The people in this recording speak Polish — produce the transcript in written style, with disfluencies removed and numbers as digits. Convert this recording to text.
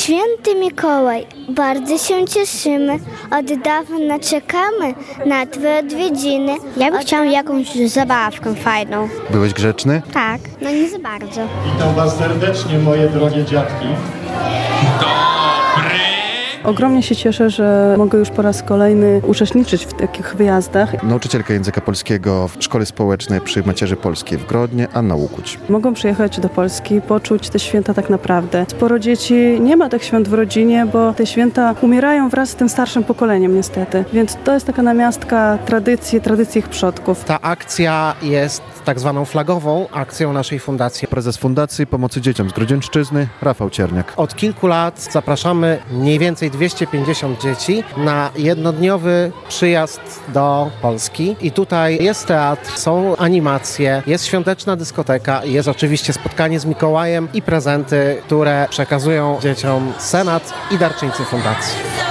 Święty Mikołaj, bardzo się cieszymy. Od dawna czekamy na Twoje odwiedziny. Ja bym chciała jakąś zabawkę fajną. Byłeś grzeczny? Tak, no nie za bardzo. Witam Was serdecznie, moje drogie dziadki. Ogromnie się cieszę, że mogę już po raz kolejny uczestniczyć w takich wyjazdach. Nauczycielka języka polskiego w Szkole Społecznej przy Macierzy Polskiej w Grodnie, Anna Łukuć. Mogą przyjechać do Polski, poczuć te święta tak naprawdę. Sporo dzieci nie ma tych świąt w rodzinie, bo te święta umierają wraz z tym starszym pokoleniem niestety. Więc to jest taka namiastka tradycji ich przodków. Ta akcja jest tak zwaną flagową akcją naszej fundacji. Prezes Fundacji Pomocy Dzieciom z Grodzieńszczyzny, Rafał Cierniak. Od kilku lat zapraszamy mniej więcej 250 dzieci na jednodniowy przyjazd do Polski. I tutaj jest teatr, są animacje, jest świąteczna dyskoteka, jest oczywiście spotkanie z Mikołajem i prezenty, które przekazują dzieciom Senat i darczyńcy fundacji.